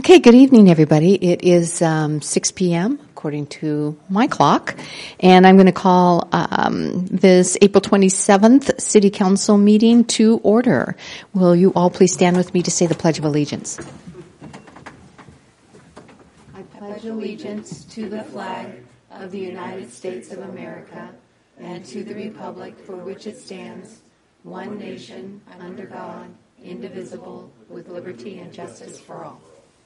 Okay, good evening, everybody. It is 6 p.m. according to my clock, and I'm going to call this April 27th City Council meeting to order. Will you all please stand with me to say the Pledge of Allegiance? I pledge allegiance to the flag of the United States of America and to the republic for which it stands, one nation, under God, indivisible, with liberty and justice for all.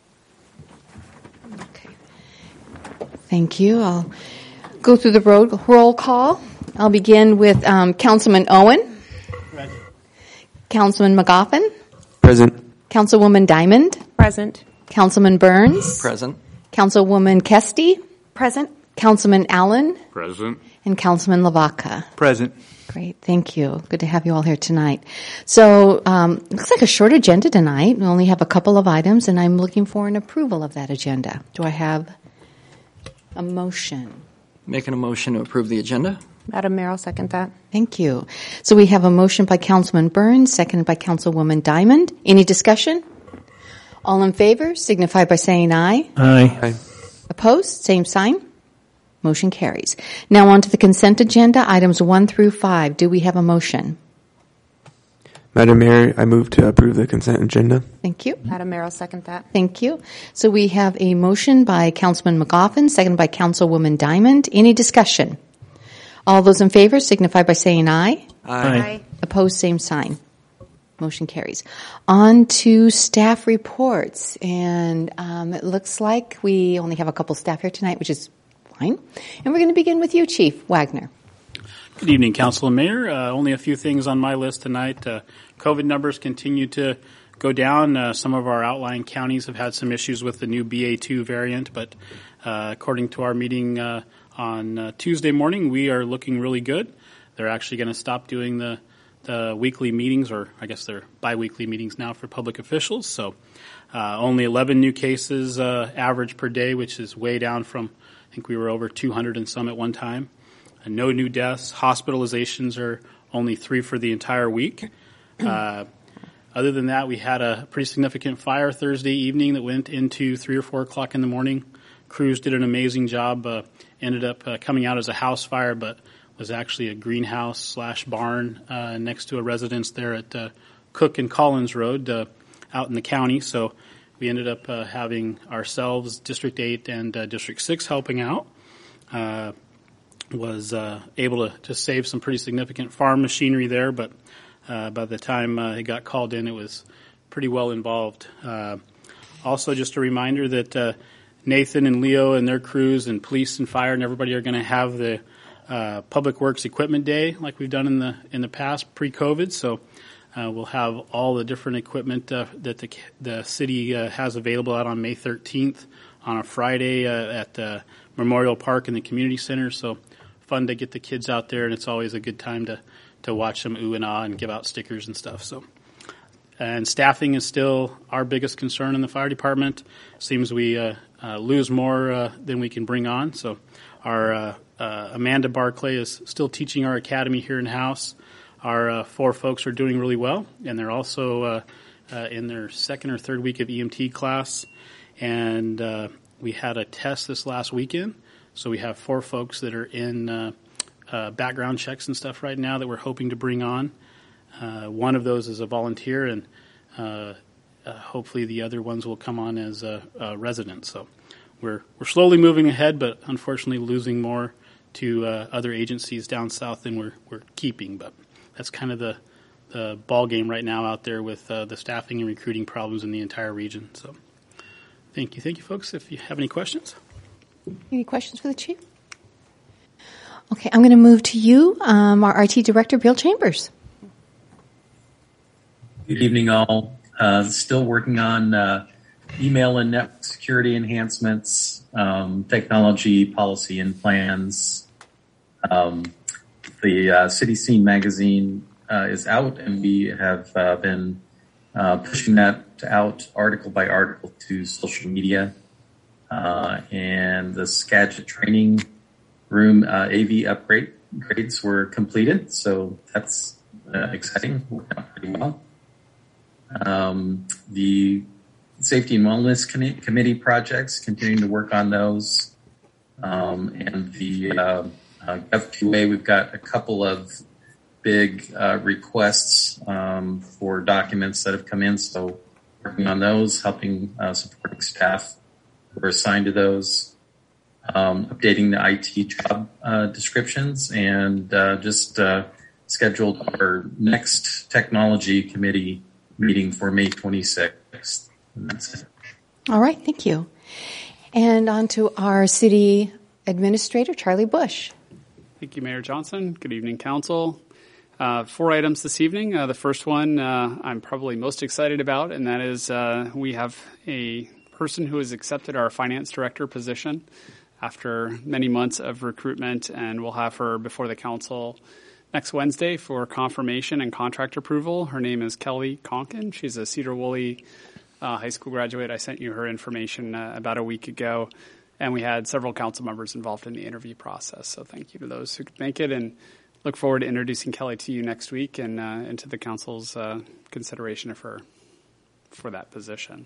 Okay. Thank you. I'll go through the roll call. I'll begin with Councilman Owen. Present. Councilman McGoffin. Present. Councilwoman Diamond. Present. Councilman Burns. Present. Councilwoman Kesty. Present. Councilman Allen. Present. And Councilman Lavaca. Present. Great. Thank you. Good to have you all here tonight. So, looks like a short agenda tonight. We only have a couple of items, and I'm looking for an approval of that agenda. Do I have a motion? Making a motion to approve the agenda. Madam Mayor, I'll second that. Thank you. So we have a motion by Councilman Burns, seconded by Councilwoman Diamond. Any discussion? All in favor signify by saying aye. Aye. Opposed? Same sign. Motion carries. Now on to the consent agenda, items 1 through 5. Do we have a motion? Madam Mayor, I move to approve the consent agenda. Thank you. Madam Mayor, I'll second that. Thank you. So we have a motion by Councilman McGoffin, seconded by Councilwoman Diamond. Any discussion? All those in favor signify by saying aye. Aye. Opposed, same sign. Motion carries. On to staff reports. And it looks like we only have a couple staff here tonight, which is fine. And we're going to begin with you, Chief Wagner. Good evening, Council and Mayor. Only a few things on my list tonight. COVID numbers continue to go down. Some of our outlying counties have had some issues with the new BA2 variant, but according to our meeting on Tuesday morning, we are looking really good. They're actually going to stop doing the weekly meetings, or I guess they're biweekly meetings now for public officials. So only 11 new cases average per day, which is way down from, I think we were over 200 and some at one time. No new deaths. Hospitalizations are only 3 for the entire week. Other than that, we had a pretty significant fire Thursday evening that went into 3 or 4 o'clock in the morning. Crews did an amazing job. Ended up coming out as a house fire, but was actually a greenhouse / barn next to a residence there at Cook and Collins Road out in the county. So we ended up having ourselves, District 8 and District 6 helping out. Was able to save some pretty significant farm machinery there, but by the time it got called in, it was pretty well involved. Also, just a reminder that Nathan and Leo and their crews and police and fire and everybody are going to have the Public Works Equipment Day like we've done in the past pre-COVID. So we'll have all the different equipment that the city has available out on May 13th on a Friday at Memorial Park in the community center. So fun to get the kids out there, and it's always a good time to watch them ooh and ah and give out stickers and stuff. So, and staffing is still our biggest concern in the fire department. Seems we lose more than we can bring on. So our Amanda Barclay is still teaching our academy here in house. Our 4 folks are doing really well, and they're also in their 2nd or 3rd week of EMT class. And we had a test this last weekend. So we have 4 folks that are in background checks and stuff right now that we're hoping to bring on. One of those is a volunteer, and hopefully the other ones will come on as residents. So we're slowly moving ahead, but unfortunately losing more to other agencies down south than we're keeping. But that's kind of the ball game right now out there with the staffing and recruiting problems in the entire region. So thank you, folks. If you have any questions. Any questions for the Chief? Okay, I'm going to move to you, our IT Director, Bill Chambers. Good evening, all. Still working on email and network security enhancements, technology, policy, and plans. The City Scene magazine is out, and we have been pushing that out article by article to social media. And the Skagit training room AV upgrades were completed, so that's exciting. Worked out pretty well. The Safety and Wellness Committee projects, continuing to work on those. And the Gov2A, we've got a couple of big requests for documents that have come in, so working on those, helping supporting staff who are assigned to those, updating the IT job descriptions, and just scheduled our next technology committee meeting for May 26th. And that's it. All right, thank you. And on to our city administrator, Charlie Bush. Thank you, Mayor Johnson. Good evening, Council. 4 items this evening. The first one I'm probably most excited about, and that is we have a person who has accepted our finance director position after many months of recruitment, and we'll have her before the Council next Wednesday for confirmation and contract approval. Her name is Kelly Conkin. She's a Cedar Woolley high school graduate. I sent you her information about a week ago, and we had several council members involved in the interview process. So thank you to those who could make it, and look forward to introducing Kelly to you next week and to the council's consideration of her for that position.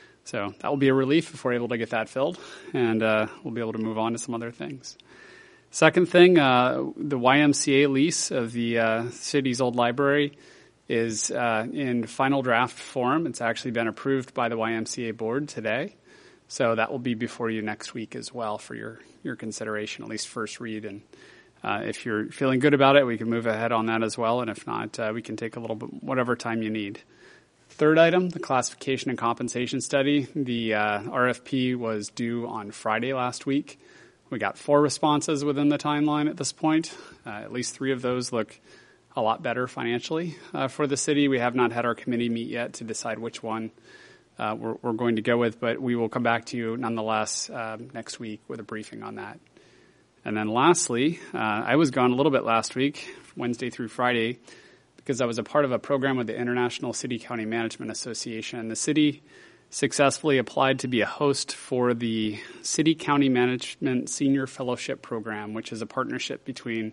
So that will be a relief if we're able to get that filled, and we'll be able to move on to some other things. Second thing, the YMCA lease of the city's old library is in final draft form. It's actually been approved by the YMCA board today. So that will be before you next week as well for your consideration, at least first read. And if you're feeling good about it, we can move ahead on that as well. And if not, we can take a little bit, whatever time you need. Third item, the classification and compensation study. The RFP was due on Friday last week. We got 4 responses within the timeline at this point. At least 3 of those look a lot better financially for the city. We have not had our committee meet yet to decide which one we're going to go with, but we will come back to you nonetheless next week with a briefing on that. And then lastly, I was gone a little bit last week, Wednesday through Friday, because I was a part of a program with the International City County Management Association. The city successfully applied to be a host for the City County Management Senior Fellowship Program, which is a partnership between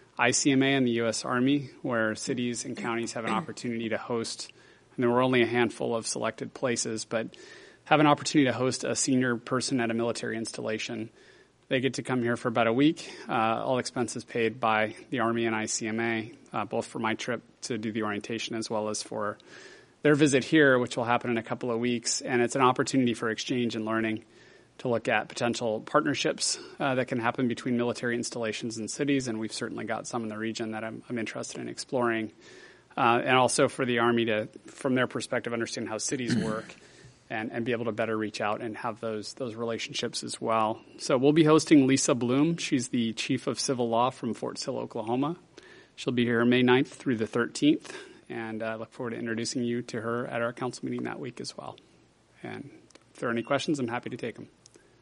ICMA and the U.S. Army, where cities and counties have an opportunity to host, and there were only a handful of selected places, but have an opportunity to host a senior person at a military installation. They get to come here for about a week, all expenses paid by the Army and ICMA, both for my trip to do the orientation as well as for their visit here, which will happen in a couple of weeks. And it's an opportunity for exchange and learning to look at potential partnerships that can happen between military installations and cities, and we've certainly got some in the region that I'm interested in exploring. And also for the Army to, from their perspective, understand how cities work and be able to better reach out and have those relationships as well. So we'll be hosting Lisa Bloom. She's the Chief of Civil Law from Fort Sill, Oklahoma. She'll be here May 9th through the 13th, and I look forward to introducing you to her at our council meeting that week as well. And if there are any questions, I'm happy to take them.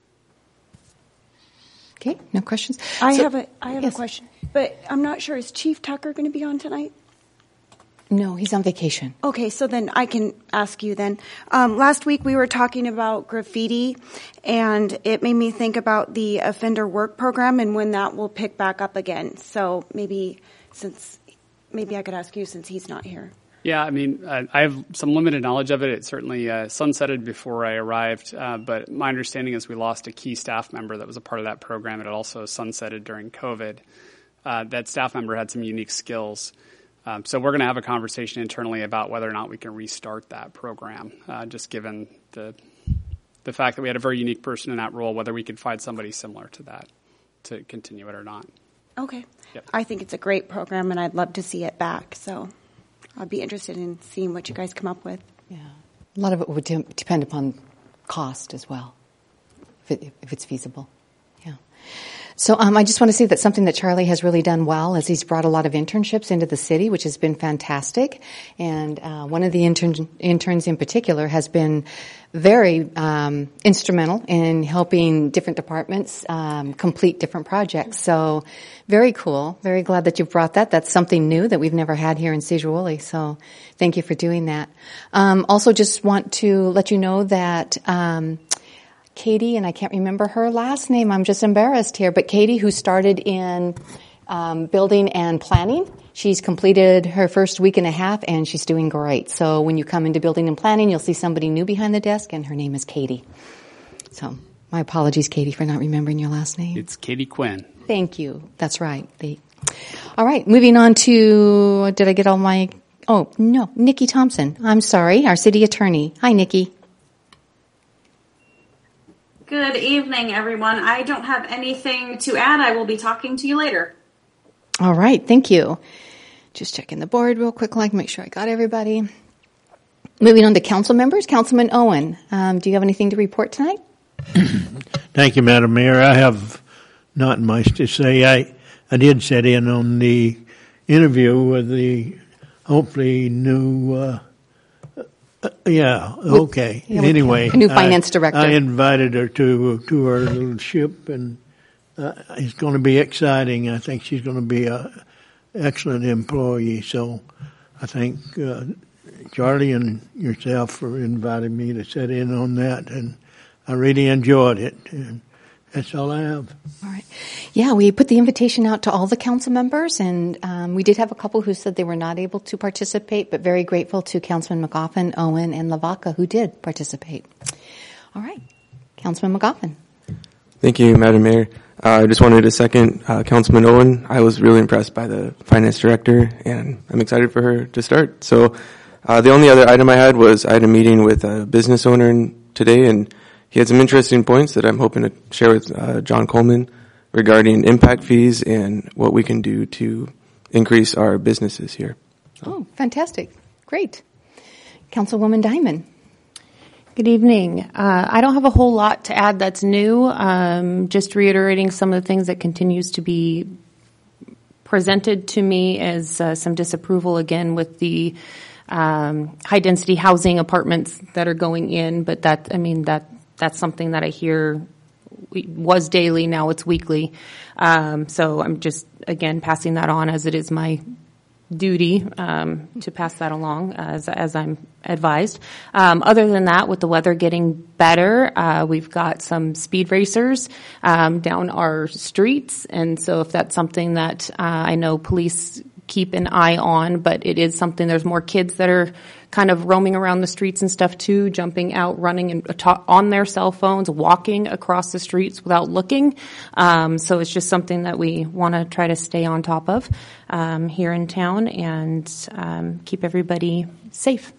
Okay, no questions? I have yes. a question, but I'm not sure. Is Chief Tucker going to be on tonight? No, he's on vacation. Okay, so then I can ask you then. Last week we were talking about graffiti, and it made me think about the offender work program and when that will pick back up again. So maybe I could ask you since he's not here. Yeah, I mean, I have some limited knowledge of it. It certainly sunsetted before I arrived, but my understanding is we lost a key staff member that was a part of that program. It also sunsetted during COVID. That staff member had some unique skills. So we're going to have a conversation internally about whether or not we can restart that program, just given the fact that we had a very unique person in that role, whether we could find somebody similar to that to continue it or not. Okay. Yep. I think it's a great program, and I'd love to see it back. So I'd be interested in seeing what you guys come up with. Yeah, a lot of it would depend upon cost as well, if it's feasible. Yeah. So I just want to say that's something that Charlie has really done well, as he's brought a lot of internships into the city, which has been fantastic. And one of the interns in particular has been very instrumental in helping different departments complete different projects. So very cool. Very glad that you've brought that. That's something new that we've never had here in Cedar Woolley. So thank you for doing that. Also just want to let you know that Katie, and I can't remember her last name, I'm just embarrassed here, but Katie, who started in building and planning. She's completed her first week and a half, and she's doing great. So when you come into building and planning, you'll see somebody new behind the desk, and her name is Katie. So my apologies, Katie, for not remembering your last name. It's Katie Quinn. Thank you. That's right. All right, moving on to, did I get all my, oh, no, Nikki Thompson. I'm sorry, our city attorney. Hi, Nikki. Good evening, everyone. I don't have anything to add. I will be talking to you later. All right, thank you. Just checking the board real quick, make sure I got everybody. Moving on to council members. Councilman Owen, do you have anything to report tonight? Thank you, Madam Mayor. I have not much to say. I did sit in on the interview with the hopefully new, okay. Anyway. New finance director. I invited her to our little ship, and it's going to be exciting. I think she's going to be an excellent employee. So I thank Charlie and yourself for inviting me to sit in on that, and I really enjoyed it. And that's all I have. All right. Yeah, we put the invitation out to all the council members, and we did have a couple who said they were not able to participate, but very grateful to Councilman McGoffin, Owen, and Lavaca who did participate. All right. Councilman McGoffin. Thank you, Madam Mayor. I just wanted to second Councilman Owen. I was really impressed by the finance director, and I'm excited for her to start. So the only other item I had was I had a meeting with a business owner today, and he had some interesting points that I'm hoping to share with John Coleman regarding impact fees and what we can do to increase our businesses here. Oh, fantastic. Great. Councilwoman Diamond. Good evening. I don't have a whole lot to add that's new. Just reiterating some of the things that continues to be presented to me as some disapproval again with the high density housing apartments that are going in, but that's something that I hear was daily, now it's weekly. So I'm just, again, passing that on as it is my duty to pass that along as I'm advised. Other than that, with the weather getting better, we've got some speed racers down our streets. And so if that's something that I know police keep an eye on, but it is something, there's more kids that are kind of roaming around the streets and stuff too, jumping out, running and on their cell phones, walking across the streets without looking. So it's just something that we want to try to stay on top of here in town and keep everybody safe.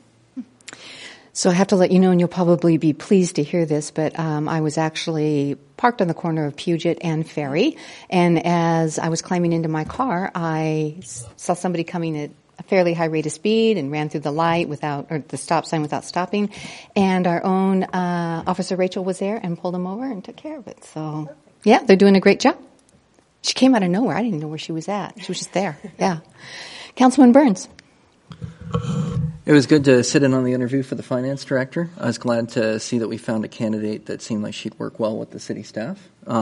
So I have to let you know, and you'll probably be pleased to hear this, but I was actually parked on the corner of Puget and Ferry, and as I was climbing into my car, I saw somebody coming at a fairly high rate of speed and ran through the light or the stop sign without stopping, and our own Officer Rachel was there and pulled him over and took care of it. So, yeah, they're doing a great job. She came out of nowhere. I didn't even know where she was at. She was just there. Yeah. Councilman Burns. It was good to sit in on the interview for the finance director. I was glad to see that we found a candidate that seemed like she'd work well with the city staff.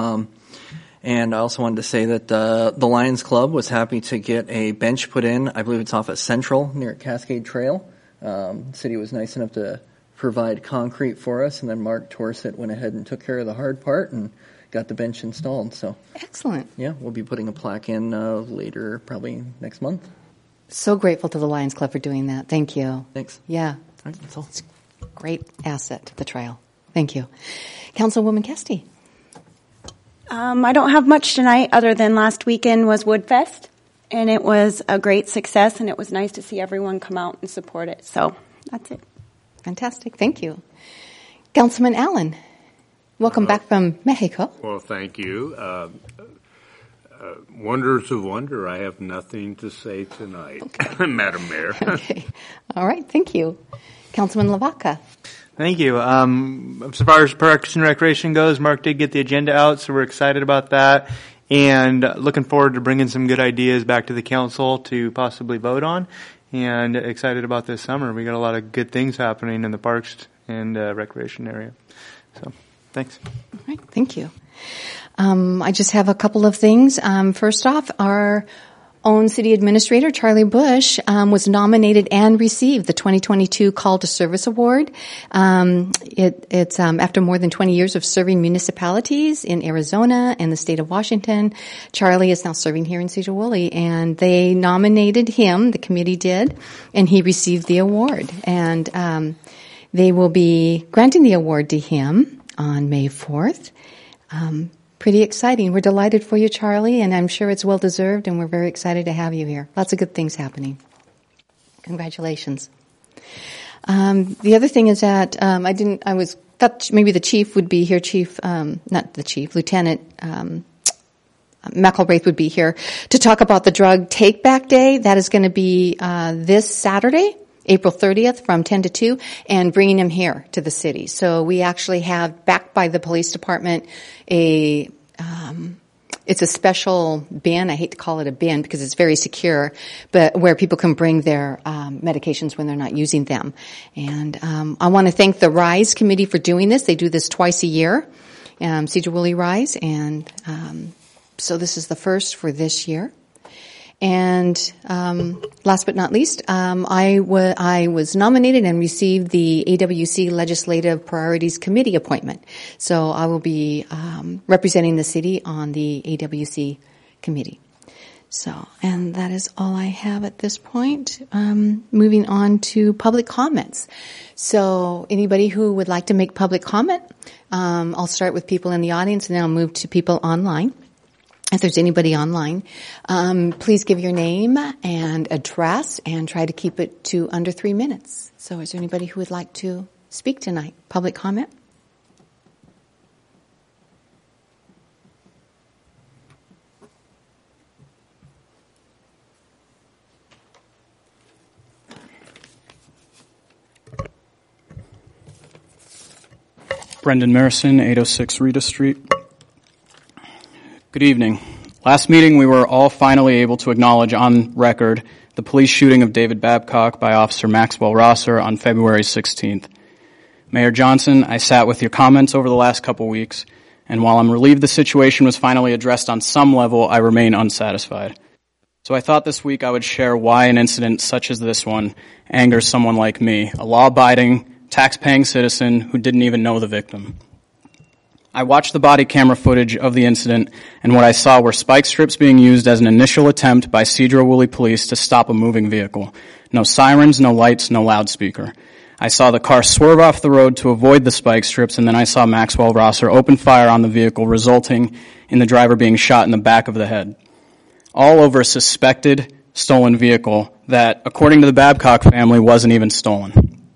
And I also wanted to say that the Lions Club was happy to get a bench put in. I believe it's off at Central near Cascade Trail. The city was nice enough to provide concrete for us, and then Mark Torsett went ahead and took care of the hard part and got the bench installed. So excellent. Yeah, we'll be putting a plaque in later, probably next month. So grateful to the Lions Club for doing that. Thank you. Thanks. Yeah. All right, that's all. It's a great asset to the trail. Thank you. Councilwoman Kesty. I don't have much tonight other than last weekend was Woodfest, and it was a great success, and it was nice to see everyone come out and support it. So that's it. Fantastic. Thank you. Councilman Allen, welcome back from Mexico. Well, thank you. Wonders of wonder. I have nothing to say tonight, okay. Madam Mayor. Okay. All right. Thank you. Councilman Lavaca. Thank you. As far as Parks and Recreation goes, Mark did get the agenda out, so we're excited about that and looking forward to bringing some good ideas back to the council to possibly vote on, and excited about this summer. We got a lot of good things happening in the Parks and Recreation area. So, thanks. All right. Thank you. I just have a couple of things. First off, our own city administrator, Charlie Bush, was nominated and received the 2022 Call to Service Award. It's after more than 20 years of serving municipalities in Arizona and the state of Washington. Charlie is now serving here in Cedar Woolley, and they nominated him, the committee did, and he received the award. And they will be granting the award to him on May 4th. Pretty exciting. We're delighted for you, Charlie, and I'm sure it's well deserved, and we're very excited to have you here. Lots of good things happening. Congratulations. The other thing is that thought maybe the chief would be here, Lieutenant McElwraith would be here to talk about the Drug Take Back Day. That is going to be this Saturday, April 30th from 10 to 2, and bringing him here to the city. So we actually have, backed by the police department, it's a special bin. I hate to call it a bin because it's very secure, but where people can bring their medications when they're not using them. And I want to thank the RISE committee for doing this. They do this twice a year, Cedar Woolley RISE, and so this is the first for this year. And last but not least, I was nominated and received the AWC Legislative Priorities Committee appointment. So I will be representing the city on the AWC committee. So, and that is all I have at this point. Moving on to public comments. So anybody who would like to make public comment, I'll start with people in the audience and then I'll move to people online. If there's anybody online, please give your name and address and try to keep it to under 3 minutes. So is there anybody who would like to speak tonight? Public comment? Brendan Marison, 806 Rita Street. Good evening. Last meeting, we were all finally able to acknowledge on record the police shooting of David Babcock by Officer Maxwell Rosser on February 16th. Mayor Johnson, I sat with your comments over the last couple weeks, and while I'm relieved the situation was finally addressed on some level, I remain unsatisfied. So I thought this week I would share why an incident such as this one angers someone like me, a law-abiding, tax-paying citizen who didn't even know the victim. I watched the body camera footage of the incident, and what I saw were spike strips being used as an initial attempt by Cedar Woolley police to stop a moving vehicle. No sirens, no lights, no loudspeaker. I saw the car swerve off the road to avoid the spike strips, and then I saw Maxwell Rosser open fire on the vehicle, resulting in the driver being shot in the back of the head. All over a suspected stolen vehicle that, according to the Babcock family, wasn't even stolen.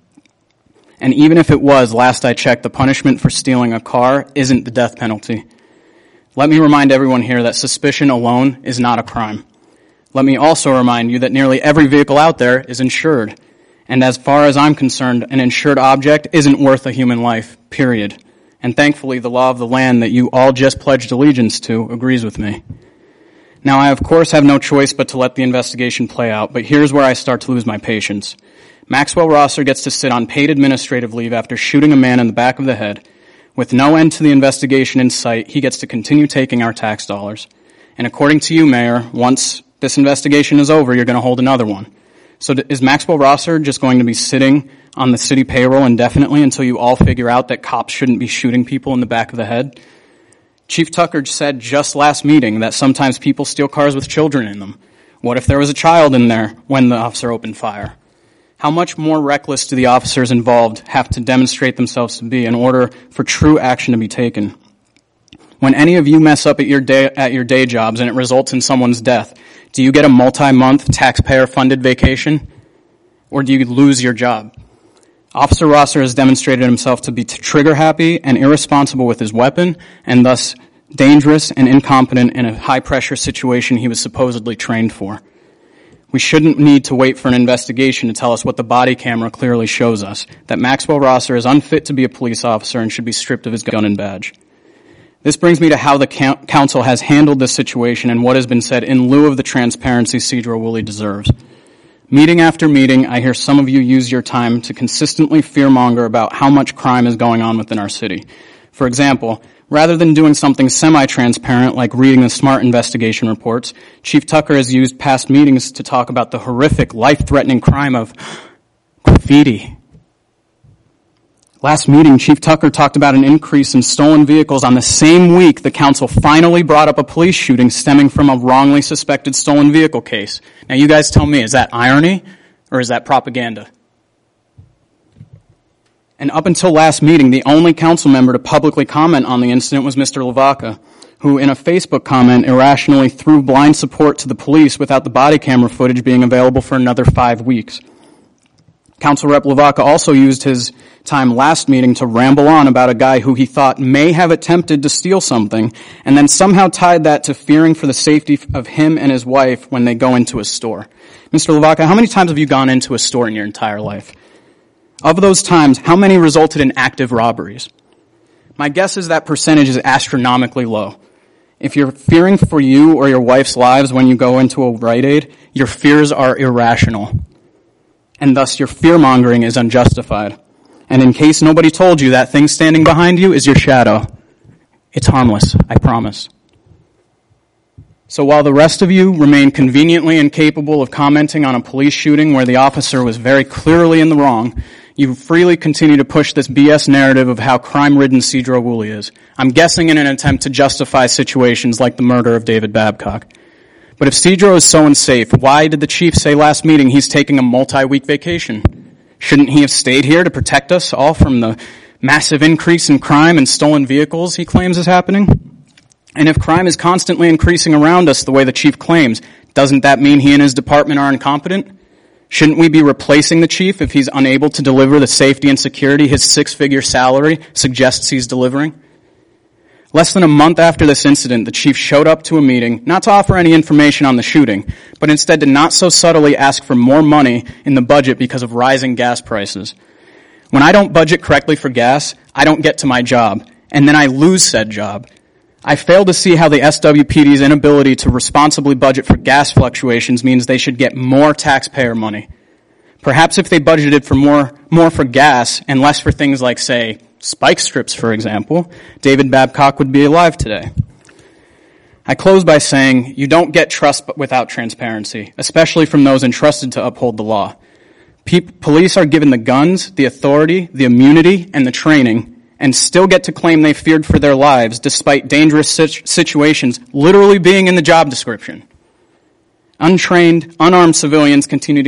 And even if it was, last I checked, the punishment for stealing a car isn't the death penalty. Let me remind everyone here that suspicion alone is not a crime. Let me also remind you that nearly every vehicle out there is insured. And as far as I'm concerned, an insured object isn't worth a human life, period. And thankfully, the law of the land that you all just pledged allegiance to agrees with me. Now, I of course have no choice but to let the investigation play out, but here's where I start to lose my patience. Maxwell Rosser gets to sit on paid administrative leave after shooting a man in the back of the head. With no end to the investigation in sight, he gets to continue taking our tax dollars. And according to you, Mayor, once this investigation is over, you're going to hold another one. So is Maxwell Rosser just going to be sitting on the city payroll indefinitely until you all figure out that cops shouldn't be shooting people in the back of the head? Chief Tucker said just last meeting that sometimes people steal cars with children in them. What if there was a child in there when the officer opened fire? How much more reckless do the officers involved have to demonstrate themselves to be in order for true action to be taken? When any of you mess up at your day jobs and it results in someone's death, do you get a multi-month taxpayer-funded vacation? Or do you lose your job? Officer Rosser has demonstrated himself to be trigger-happy and irresponsible with his weapon, and thus dangerous and incompetent in a high-pressure situation he was supposedly trained for. We shouldn't need to wait for an investigation to tell us what the body camera clearly shows us, that Maxwell Rosser is unfit to be a police officer and should be stripped of his gun and badge. This brings me to how the council has handled this situation and what has been said in lieu of the transparency Cedar Woolley deserves. Meeting after meeting, I hear some of you use your time to consistently fearmonger about how much crime is going on within our city. For example, Rather than doing something semi-transparent like reading the SMART investigation reports, Chief Tucker has used past meetings to talk about the horrific, life-threatening crime of graffiti. Last meeting, Chief Tucker talked about an increase in stolen vehicles on the same week the council finally brought up a police shooting stemming from a wrongly suspected stolen vehicle case. Now you guys tell me, is that irony or is that propaganda? And up until last meeting, the only council member to publicly comment on the incident was Mr. Lavaca, who in a Facebook comment irrationally threw blind support to the police without the body camera footage being available for another 5 weeks. Council Rep. Lavaca also used his time last meeting to ramble on about a guy who he thought may have attempted to steal something, and then somehow tied that to fearing for the safety of him and his wife when they go into a store. Mr. Lavaca, how many times have you gone into a store in your entire life? Of those times, how many resulted in active robberies? My guess is that percentage is astronomically low. If you're fearing for you or your wife's lives when you go into a Rite Aid, your fears are irrational. And thus your fear-mongering is unjustified. And in case nobody told you, that thing standing behind you is your shadow. It's harmless, I promise. So while the rest of you remain conveniently incapable of commenting on a police shooting where the officer was very clearly in the wrong, you freely continue to push this BS narrative of how crime-ridden Cedro Woolley is. I'm guessing in an attempt to justify situations like the murder of David Babcock. But if Cedro is so unsafe, why did the chief say last meeting he's taking a multi-week vacation? Shouldn't he have stayed here to protect us all from the massive increase in crime and stolen vehicles he claims is happening? And if crime is constantly increasing around us the way the chief claims, doesn't that mean he and his department are incompetent? Shouldn't we be replacing the chief if he's unable to deliver the safety and security his 6-figure salary suggests he's delivering? Less than a month after this incident, the chief showed up to a meeting, not to offer any information on the shooting, but instead to not so subtly ask for more money in the budget because of rising gas prices. When I don't budget correctly for gas, I don't get to my job, and then I lose said job. I fail to see how the SWPD's inability to responsibly budget for gas fluctuations means they should get more taxpayer money. Perhaps if they budgeted for more for gas and less for things like, say, spike strips, for example, David Babcock would be alive today. I close by saying you don't get trust without transparency, especially from those entrusted to uphold the law. Police are given the guns, the authority, the immunity, and the training, and still get to claim they feared for their lives despite dangerous situations literally being in the job description. Untrained, unarmed civilians continue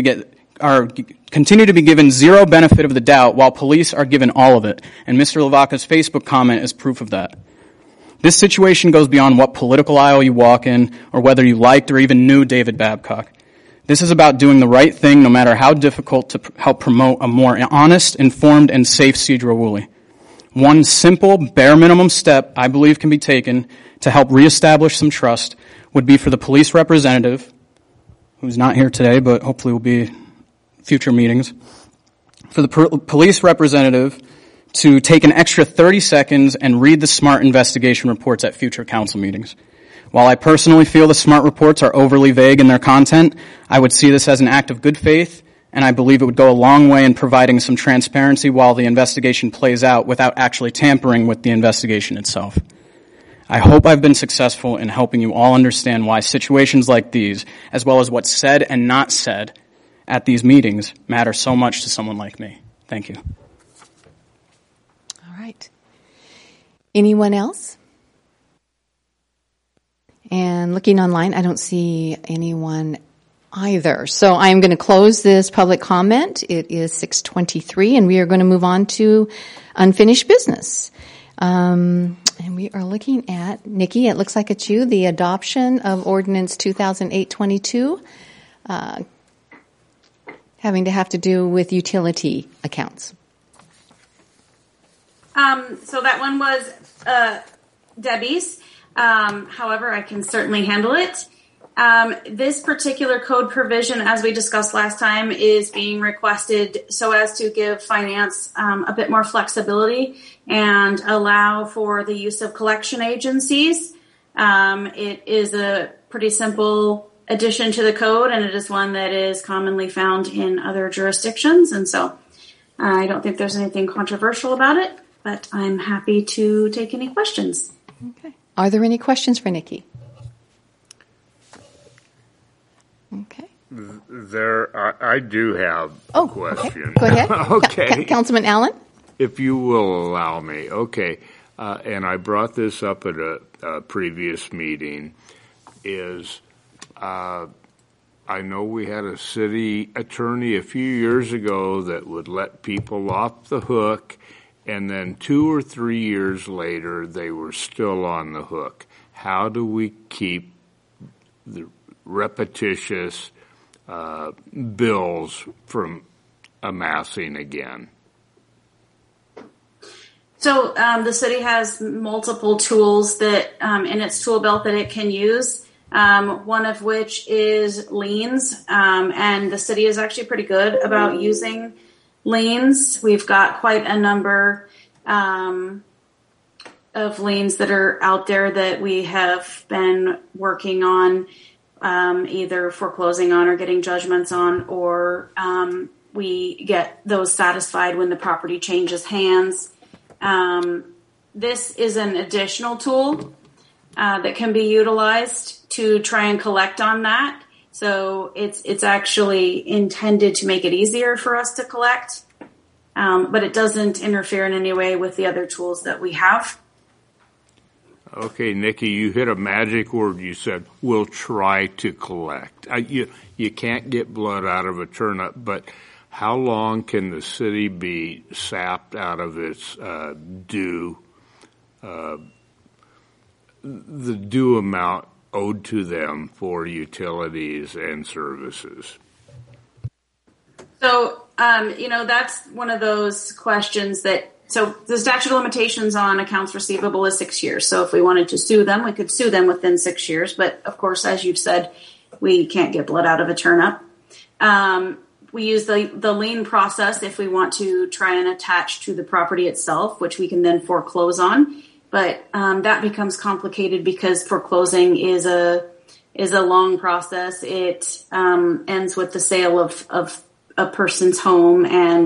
to be given zero benefit of the doubt while police are given all of it, and Mr. Lavaca's Facebook comment is proof of that. This situation goes beyond what political aisle you walk in or whether you liked or even knew David Babcock. This is about doing the right thing no matter how difficult to help promote a more honest, informed, and safe Cedro Woolley. One simple, bare minimum step I believe can be taken to help reestablish some trust would be for the police representative, who's not here today but hopefully will be future meetings, for the police representative to take an extra 30 seconds and read the SMART investigation reports at future council meetings. While I personally feel the SMART reports are overly vague in their content, I would see this as an act of good faith, and I believe it would go a long way in providing some transparency while the investigation plays out without actually tampering with the investigation itself. I hope I've been successful in helping you all understand why situations like these, as well as what's said and not said at these meetings, matter so much to someone like me. Thank you. All right. Anyone else? And looking online, I don't see anyone either. So I'm going to close this public comment. It is 6:23, and we are going to move on to unfinished business. And we are looking at, Nikki, it looks like it's you, the adoption of Ordinance 2008-22, having to have to do with utility accounts. So that one was Debbie's. However, I can certainly handle it. This particular code provision, as we discussed last time, is being requested so as to give finance a bit more flexibility and allow for the use of collection agencies. It is a pretty simple addition to the code, and it is one that is commonly found in other jurisdictions. And so I don't think there's anything controversial about it. but I'm happy to take any questions. Okay. Are there any questions for Nikki? Okay. I do have a question. Okay. Go ahead. Okay. Councilman Allen? If you will allow me. Okay. And I brought this up at a previous meeting, I know we had a city attorney a few years ago that would let people off the hook, and then 2 or 3 years later, they were still on the hook. How do we keep the repetitious bills from amassing again? So the city has multiple tools that in its tool belt that it can use. One of which is liens, and the city is actually pretty good about using liens. We've got quite a number of liens that are out there that we have been working on, either foreclosing on or getting judgments on, or we get those satisfied when the property changes hands. This is an additional tool that can be utilized to try and collect on that. So it's actually intended to make it easier for us to collect, but it doesn't interfere in any way with the other tools that we have. Okay, Nikki, you hit a magic word. You said, we'll try to collect. You can't get blood out of a turnip, but how long can the city be sapped out of its due, the due amount owed to them for utilities and services? So, that's one of those questions so the statute of limitations on accounts receivable is 6 years. So if we wanted to sue them, we could sue them within 6 years. But of course, as you've said, we can't get blood out of a turnip. We use the lien process if we want to try and attach to the property itself, which we can then foreclose on. But that becomes complicated because foreclosing is a long process. It ends with the sale of a person's home, and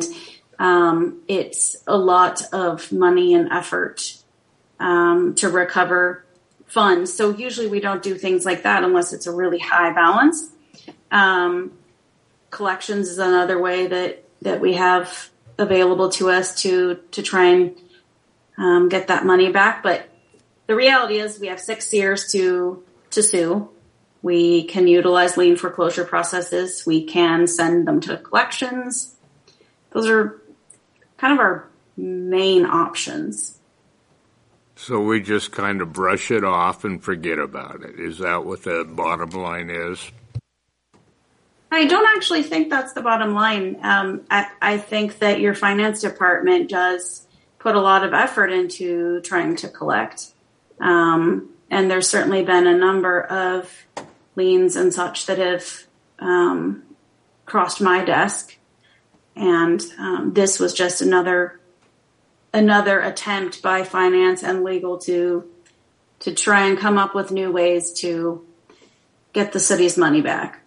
it's a lot of money and effort to recover funds. So usually we don't do things like that unless it's a really high balance. Collections is another way that we have available to us to try and get that money back. But the reality is we have 6 years to sue. We can utilize lien foreclosure processes. We can send them to collections. Those are kind of our main options. So we just kind of brush it off and forget about it. Is that what the bottom line is? I don't actually think that's the bottom line. I think that your finance department does put a lot of effort into trying to collect. And there's certainly been a number of liens and such that have crossed my desk. And this was just another attempt by finance and legal to try and come up with new ways to get the city's money back.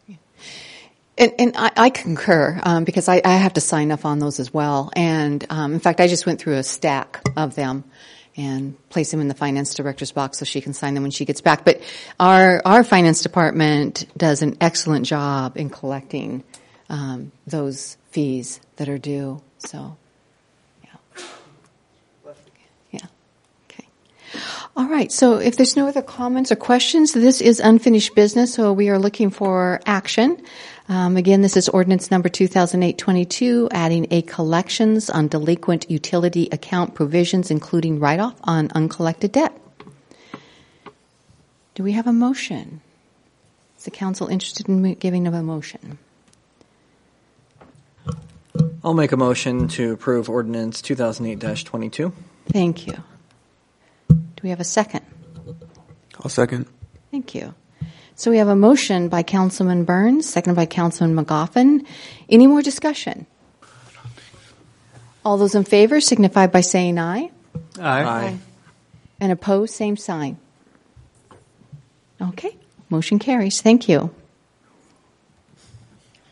And I concur because I have to sign off on those as well. And in fact, I just went through a stack of them and place them in the finance director's box so she can sign them when she gets back. But our finance department does an excellent job in collecting those fees that are due. So, yeah. Okay. All right. So if there's no other comments or questions, this is unfinished business. So we are looking for action. Again, this is ordinance number 2008-22, adding a collections on delinquent utility account provisions, including write-off on uncollected debt. Do we have a motion? Is the council interested in giving a motion? I'll make a motion to approve ordinance 2008-22. Thank you. Do we have a second? I'll second. Thank you. So we have a motion by Councilman Burns, seconded by Councilman McGoffin. Any more discussion? All those in favor signify by saying aye. Aye. And opposed, same sign. Okay, motion carries. Thank you.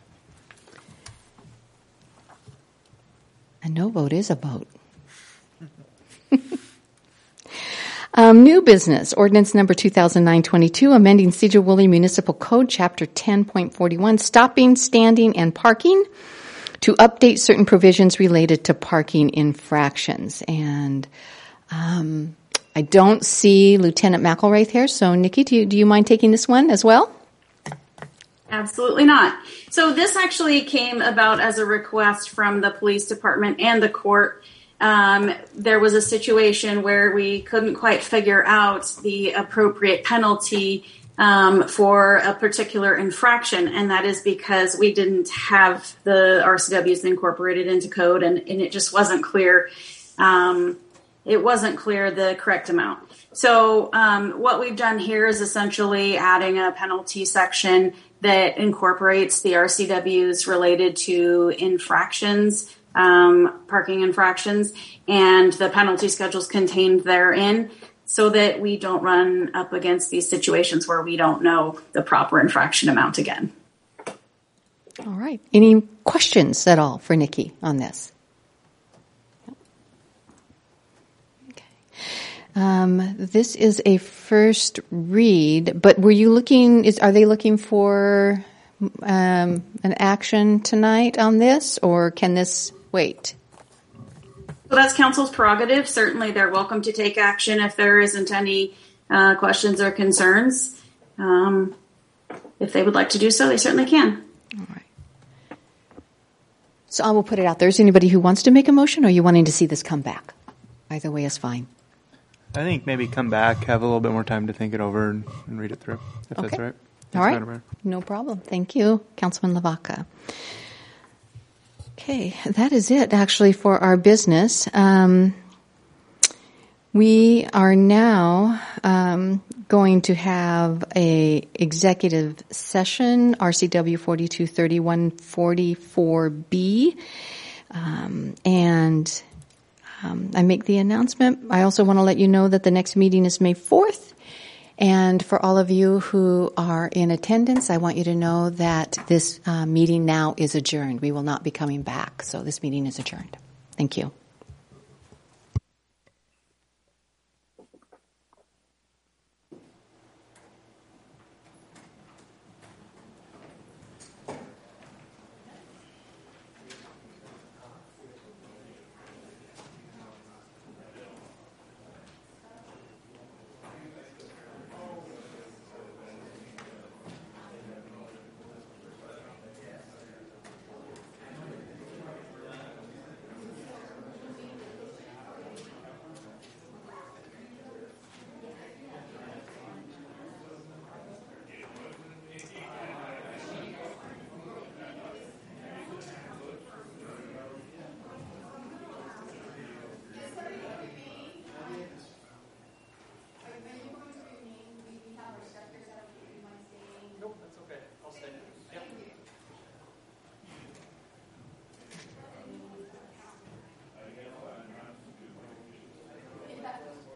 A no vote is a vote. New business, ordinance number 2009-22, amending Cedar Woolley Municipal Code, Chapter 10.41, stopping, standing, and parking to update certain provisions related to parking infractions. And I don't see Lieutenant McElraith here, so Nikki, do you mind taking this one as well? Absolutely not. So this actually came about as a request from the police department and the court. There was a situation where we couldn't quite figure out the appropriate penalty for a particular infraction, and that is because we didn't have the RCWs incorporated into code, and it just wasn't clear. It wasn't clear the correct amount. So what we've done here is essentially adding a penalty section that incorporates the RCWs related to infractions, parking infractions, and the penalty schedules contained therein, so that we don't run up against these situations where we don't know the proper infraction amount again. All right. Any questions at all for Nikki on this? This is a first read, but were you looking, are they looking for an action tonight on this, or can this wait? Well, that's council's prerogative. Certainly they're welcome to take action if there isn't any questions or concerns. If they would like to do so, they certainly can. All right. So I will put it out there. Is anybody who wants to make a motion, or are you wanting to see this come back? Either way is fine. I think maybe come back, have a little bit more time to think it over and read it through, if that's all right. All right. No problem. Thank you, Councilman Lavaca. Okay, that is it actually for our business. We are now going to have a executive session, RCW 423144B, and I make the announcement. I also want to let you know that the next meeting is May 4th. And for all of you who are in attendance, I want you to know that this meeting now is adjourned. We will not be coming back. So this meeting is adjourned. Thank you.